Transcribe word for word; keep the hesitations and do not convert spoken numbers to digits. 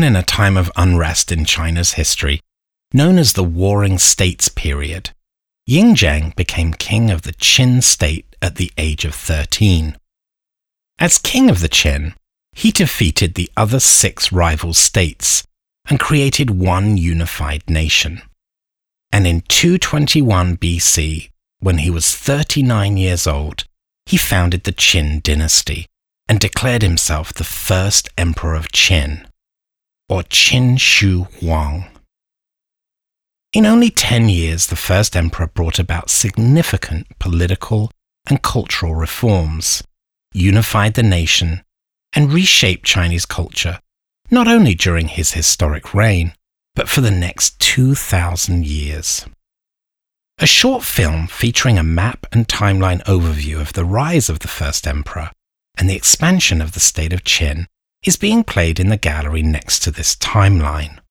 began in a time of unrest in China's history, known as the Warring States period. Yin Zheng became king of the Qin state at the age of thirteen. As king of the Qin, he defeated the other six rival states and created one unified nation. And in two twenty-one B C, when he was thirty-nine years old, he founded the Qin dynasty and declared himself the first emperor of Qin, or Qin Shi Huang. In only ten years, the first emperor brought about significant political and cultural reforms, unified the nation, and reshaped Chinese culture, not only during his historic reign, but for the next two thousand years. A short film featuring a map and timeline overview of the rise of the first emperor and the expansion of the state of Qin is being played in the gallery next to this timeline.